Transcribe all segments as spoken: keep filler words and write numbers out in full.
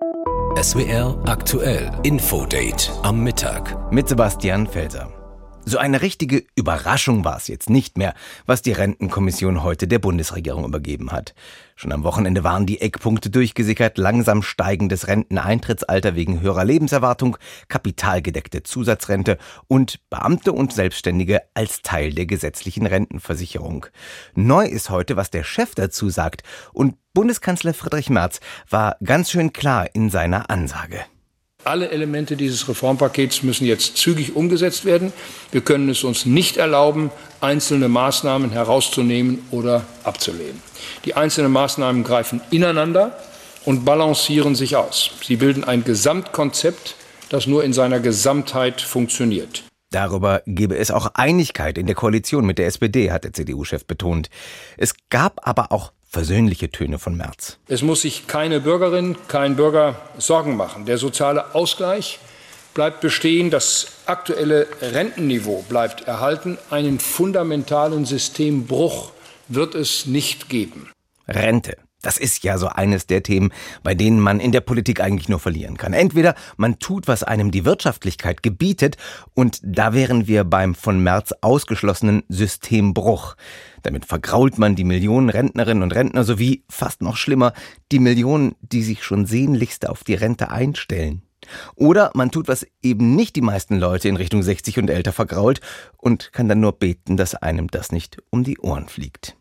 S W R aktuell Infodate am Mittag mit Sebastian Felser. So eine richtige Überraschung war es jetzt nicht mehr, was die Rentenkommission heute der Bundesregierung übergeben hat. Schon am Wochenende waren die Eckpunkte durchgesickert: langsam steigendes Renteneintrittsalter wegen höherer Lebenserwartung, kapitalgedeckte Zusatzrente und Beamte und Selbstständige als Teil der gesetzlichen Rentenversicherung. Neu ist heute, was der Chef dazu sagt, und Bundeskanzler Friedrich Merz war ganz schön klar in seiner Ansage. Alle Elemente dieses Reformpakets müssen jetzt zügig umgesetzt werden. Wir können es uns nicht erlauben, einzelne Maßnahmen herauszunehmen oder abzulehnen. Die einzelnen Maßnahmen greifen ineinander und balancieren sich aus. Sie bilden ein Gesamtkonzept, das nur in seiner Gesamtheit funktioniert. Darüber gebe es auch Einigkeit in der Koalition mit der S P D, hat der C D U-Chef betont. Es gab aber auch versöhnliche Töne von Merz. Es muss sich keine Bürgerin, kein Bürger Sorgen machen. Der soziale Ausgleich bleibt bestehen, das aktuelle Rentenniveau bleibt erhalten. Einen fundamentalen Systembruch wird es nicht geben. Rente. Das ist ja so eines der Themen, bei denen man in der Politik eigentlich nur verlieren kann. Entweder man tut, was einem die Wirtschaftlichkeit gebietet, und da wären wir beim von Merz ausgeschlossenen Systembruch. Damit vergrault man die Millionen Rentnerinnen und Rentner sowie, fast noch schlimmer, die Millionen, die sich schon sehnlichst auf die Rente einstellen. Oder man tut, was eben nicht die meisten Leute in Richtung sechzig und älter vergrault, und kann dann nur beten, dass einem das nicht um die Ohren fliegt.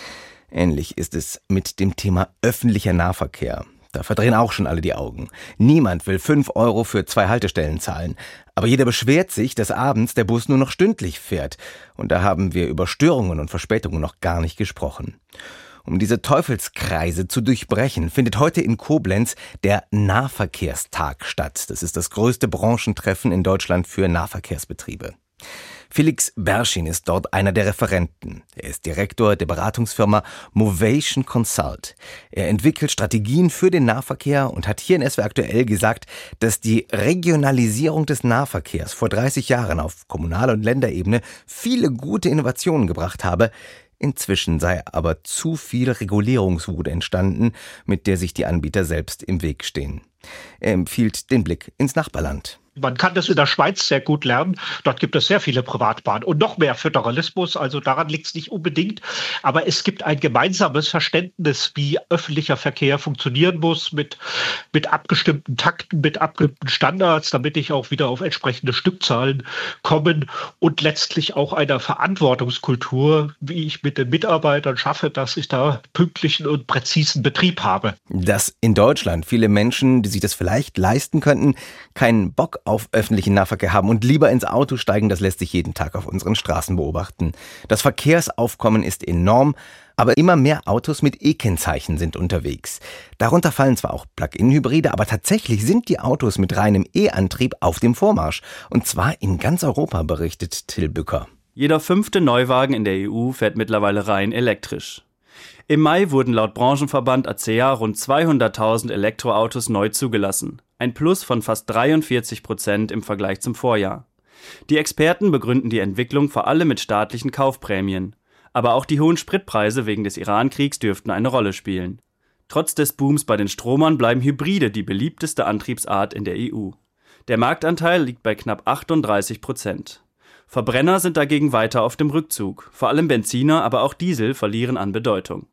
Ähnlich ist es mit dem Thema öffentlicher Nahverkehr. Da verdrehen auch schon alle die Augen. Niemand will fünf Euro für zwei Haltestellen zahlen. Aber jeder beschwert sich, dass abends der Bus nur noch stündlich fährt. Und da haben wir über Störungen und Verspätungen noch gar nicht gesprochen. Um diese Teufelskreise zu durchbrechen, findet heute in Koblenz der Nahverkehrstag statt. Das ist das größte Branchentreffen in Deutschland für Nahverkehrsbetriebe. Felix Berschin ist dort einer der Referenten. Er ist Direktor der Beratungsfirma Movation Consult. Er entwickelt Strategien für den Nahverkehr und hat hier in S W R aktuell gesagt, dass die Regionalisierung des Nahverkehrs vor dreißig Jahren auf Kommunal- und Länderebene viele gute Innovationen gebracht habe. Inzwischen sei aber zu viel Regulierungswut entstanden, mit der sich die Anbieter selbst im Weg stehen. Er empfiehlt den Blick ins Nachbarland. Man kann das in der Schweiz sehr gut lernen. Dort gibt es sehr viele Privatbahnen und noch mehr Föderalismus. Also daran liegt es nicht unbedingt. Aber es gibt ein gemeinsames Verständnis, wie öffentlicher Verkehr funktionieren muss, mit, mit abgestimmten Takten, mit abgestimmten Standards, damit ich auch wieder auf entsprechende Stückzahlen komme, und letztlich auch einer Verantwortungskultur, wie ich mit den Mitarbeitern schaffe, dass ich da pünktlichen und präzisen Betrieb habe. Dass in Deutschland viele Menschen, die sich das vielleicht leisten könnten, keinen Bock auf öffentlichen Nahverkehr haben und lieber ins Auto steigen, das lässt sich jeden Tag auf unseren Straßen beobachten. Das Verkehrsaufkommen ist enorm, aber immer mehr Autos mit E-Kennzeichen sind unterwegs. Darunter fallen zwar auch Plug-in-Hybride, aber tatsächlich sind die Autos mit reinem E-Antrieb auf dem Vormarsch. Und zwar in ganz Europa, berichtet Till Bücker. Jeder fünfte Neuwagen in der E U fährt mittlerweile rein elektrisch. Im Mai wurden laut Branchenverband A C E A rund zweihunderttausend Elektroautos neu zugelassen. Ein Plus von fast dreiundvierzig Prozent im Vergleich zum Vorjahr. Die Experten begründen die Entwicklung vor allem mit staatlichen Kaufprämien. Aber auch die hohen Spritpreise wegen des Iran-Kriegs dürften eine Rolle spielen. Trotz des Booms bei den Stromern bleiben Hybride die beliebteste Antriebsart in der E U. Der Marktanteil liegt bei knapp achtunddreißig Prozent. Verbrenner sind dagegen weiter auf dem Rückzug. Vor allem Benziner, aber auch Diesel verlieren an Bedeutung.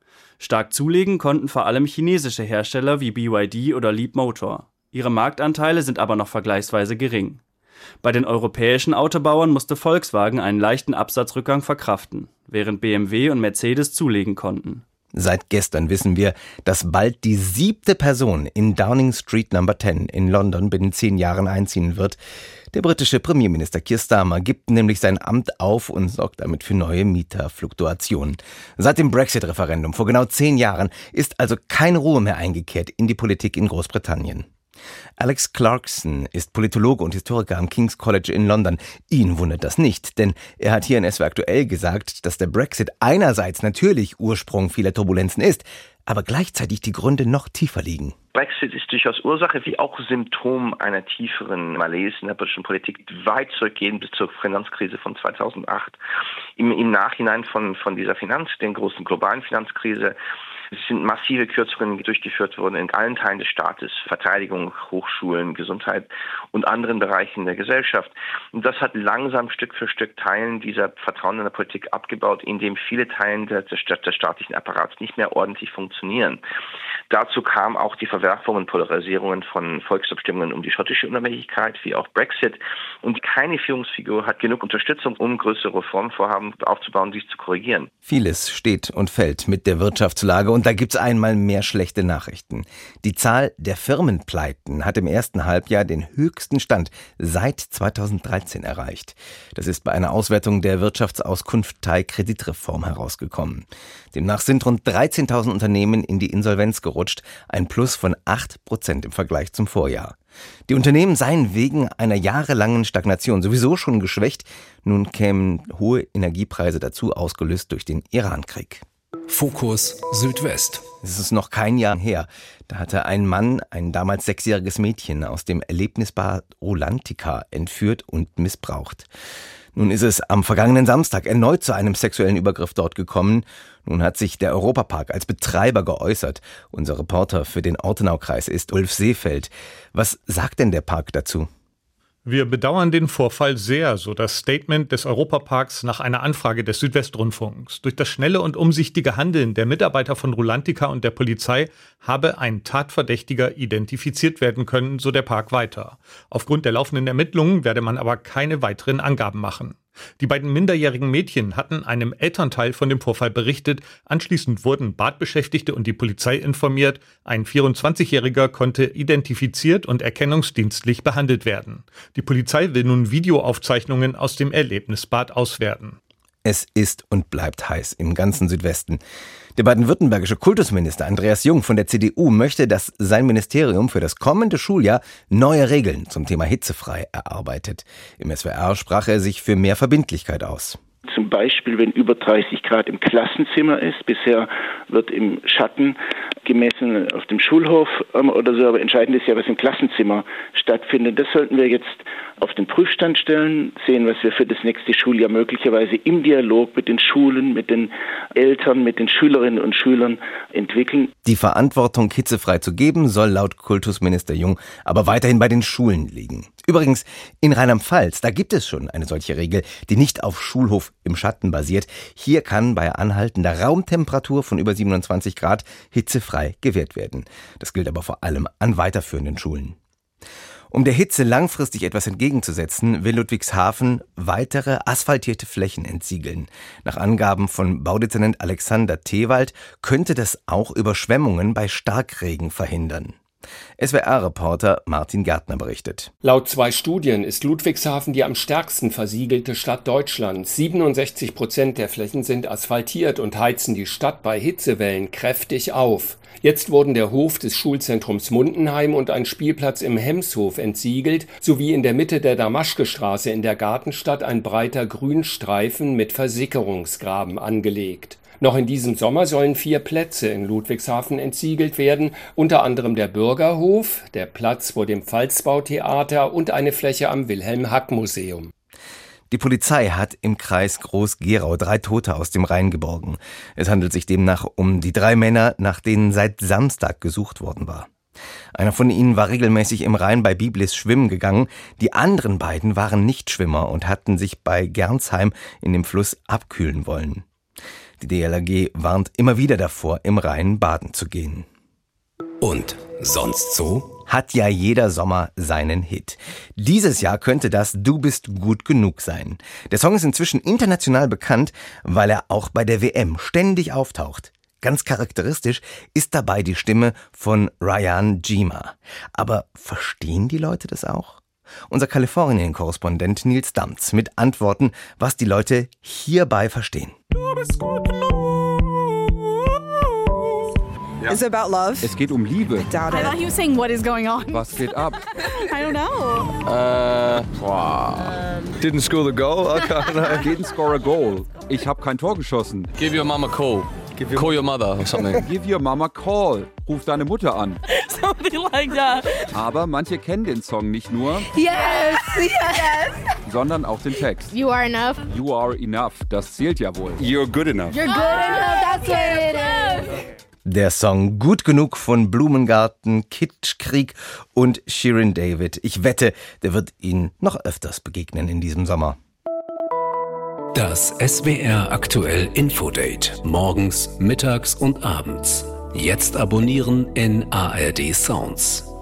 Stark zulegen konnten vor allem chinesische Hersteller wie B Y D oder Leapmotor. Ihre Marktanteile sind aber noch vergleichsweise gering. Bei den europäischen Autobauern musste Volkswagen einen leichten Absatzrückgang verkraften, während B M W und Mercedes zulegen konnten. Seit gestern wissen wir, dass bald die siebte Person in Downing Street Number zehn in London binnen zehn Jahren einziehen wird. Der britische Premierminister Keir Starmer gibt nämlich sein Amt auf und sorgt damit für neue Mieterfluktuationen. Seit dem Brexit-Referendum vor genau zehn Jahren ist also keine Ruhe mehr eingekehrt in die Politik in Großbritannien. Alex Clarkson ist Politologe und Historiker am King's College in London. Ihn wundert das nicht, denn er hat hier in S W R aktuell gesagt, dass der Brexit einerseits natürlich Ursprung vieler Turbulenzen ist, aber gleichzeitig die Gründe noch tiefer liegen. Brexit ist durchaus Ursache wie auch Symptom einer tieferen Malaise in der britischen Politik, die weit zurückgehen bis zur Finanzkrise von zweitausendacht. Im, im Nachhinein von, von dieser Finanz, den großen globalen Finanzkrise, Es sind massive Kürzungen durchgeführt worden in allen Teilen des Staates, Verteidigung, Hochschulen, Gesundheit und anderen Bereichen der Gesellschaft. Und das hat langsam Stück für Stück Teilen dieser Vertrauen in der Politik abgebaut, indem viele Teile des, des staatlichen Apparats nicht mehr ordentlich funktionieren. Dazu kam auch die Verwerfung und Polarisierungen von Volksabstimmungen um die schottische Unabhängigkeit, wie auch Brexit. Und keine Führungsfigur hat genug Unterstützung, um größere Reformvorhaben aufzubauen, dies zu korrigieren. Vieles steht und fällt mit der Wirtschaftslage und da gibt's einmal mehr schlechte Nachrichten. Die Zahl der Firmenpleiten hat im ersten Halbjahr den höchsten Stand seit zweitausenddreizehn erreicht. Das ist bei einer Auswertung der Wirtschaftsauskunft Thai Kreditreform herausgekommen. Demnach sind rund dreizehntausend Unternehmen in die Insolvenz gerutscht, ein Plus von acht Prozent im Vergleich zum Vorjahr. Die Unternehmen seien wegen einer jahrelangen Stagnation sowieso schon geschwächt. Nun kämen hohe Energiepreise dazu, ausgelöst durch den Irankrieg. Fokus Südwest. Es ist noch kein Jahr her. Da hatte ein Mann ein damals sechsjähriges Mädchen aus dem Erlebnisbad Rulantica entführt und missbraucht. Nun ist es am vergangenen Samstag erneut zu einem sexuellen Übergriff dort gekommen. Nun hat sich der Europapark als Betreiber geäußert. Unser Reporter für den Ortenaukreis ist Ulf Seefeld. Was sagt denn der Park dazu? Wir bedauern den Vorfall sehr, so das Statement des Europaparks nach einer Anfrage des Südwestrundfunks. Durch das schnelle und umsichtige Handeln der Mitarbeiter von Rulantica und der Polizei habe ein Tatverdächtiger identifiziert werden können, so der Park weiter. Aufgrund der laufenden Ermittlungen werde man aber keine weiteren Angaben machen. Die beiden minderjährigen Mädchen hatten einem Elternteil von dem Vorfall berichtet. Anschließend wurden Badbeschäftigte und die Polizei informiert. Ein vierundzwanzigjähriger konnte identifiziert und erkennungsdienstlich behandelt werden. Die Polizei will nun Videoaufzeichnungen aus dem Erlebnisbad auswerten. Es ist und bleibt heiß im ganzen Südwesten. Der baden-württembergische Kultusminister Andreas Jung von der C D U möchte, dass sein Ministerium für das kommende Schuljahr neue Regeln zum Thema hitzefrei erarbeitet. Im S W R sprach er sich für mehr Verbindlichkeit aus. Zum Beispiel, wenn über dreißig Grad im Klassenzimmer ist. Bisher wird im Schatten gemessen auf dem Schulhof oder so, aber entscheidend ist ja, was im Klassenzimmer stattfindet. Das sollten wir jetzt auf den Prüfstand stellen, sehen, was wir für das nächste Schuljahr möglicherweise im Dialog mit den Schulen, mit den Eltern, mit den Schülerinnen und Schülern entwickeln. Die Verantwortung, hitzefrei zu geben, soll laut Kultusminister Jung aber weiterhin bei den Schulen liegen. Übrigens, in Rheinland-Pfalz, da gibt es schon eine solche Regel, die nicht auf Schulhof im Schatten basiert. Hier kann bei anhaltender Raumtemperatur von über siebenundzwanzig Grad hitzefrei gewährt werden. Das gilt aber vor allem an weiterführenden Schulen. Um der Hitze langfristig etwas entgegenzusetzen, will Ludwigshafen weitere asphaltierte Flächen entsiegeln. Nach Angaben von Baudezernent Alexander Thewald könnte das auch Überschwemmungen bei Starkregen verhindern. S W R-Reporter Martin Gärtner berichtet. Laut zwei Studien ist Ludwigshafen die am stärksten versiegelte Stadt Deutschlands. siebenundsechzig Prozent der Flächen sind asphaltiert und heizen die Stadt bei Hitzewellen kräftig auf. Jetzt wurden der Hof des Schulzentrums Mundenheim und ein Spielplatz im Hemshof entsiegelt, sowie in der Mitte der Damaschkestraße in der Gartenstadt ein breiter Grünstreifen mit Versickerungsgraben angelegt. Noch in diesem Sommer sollen vier Plätze in Ludwigshafen entsiegelt werden, unter anderem der Bürgerhof, der Platz vor dem Pfalzbautheater und eine Fläche am Wilhelm-Hack-Museum. Die Polizei hat im Kreis Groß-Gerau drei Tote aus dem Rhein geborgen. Es handelt sich demnach um die drei Männer, nach denen seit Samstag gesucht worden war. Einer von ihnen war regelmäßig im Rhein bei Biblis schwimmen gegangen. Die anderen beiden waren Nichtschwimmer und hatten sich bei Gernsheim in dem Fluss abkühlen wollen. Die D L R G warnt immer wieder davor, im Rhein baden zu gehen. Und sonst so? Hat ja jeder Sommer seinen Hit. Dieses Jahr könnte das Du bist gut genug sein. Der Song ist inzwischen international bekannt, weil er auch bei der W M ständig auftaucht. Ganz charakteristisch ist dabei die Stimme von Ryan Gima. Aber verstehen die Leute das auch? Unser Kalifornien-Korrespondent Nils Damz mit Antworten, was die Leute hierbei verstehen. Du bist gut genug. Ja. Is it about love? Es geht um Liebe. I doubt it. I thought he was saying what is going on. Was geht ab? I don't know. Äh, boah. Um. Didn't score the goal? Okay. Didn't score a goal. Ich habe kein Tor geschossen. Give your mama a call. Give your call your mother or something. Give your mama a call. Ruf deine Mutter an. Something like that. Aber manche kennen den Song nicht nur. Yes, yes. Sondern auch den Text. You are enough. You are enough. Das zählt ja wohl. You're good enough. You're good enough. That's what it is. Der Song Gut genug von Blumengarten, Kitschkrieg und Shirin David. Ich wette, der wird Ihnen noch öfters begegnen in diesem Sommer. Das S W R aktuell Infodate. Morgens, mittags und abends. Jetzt abonnieren in A R D Sounds.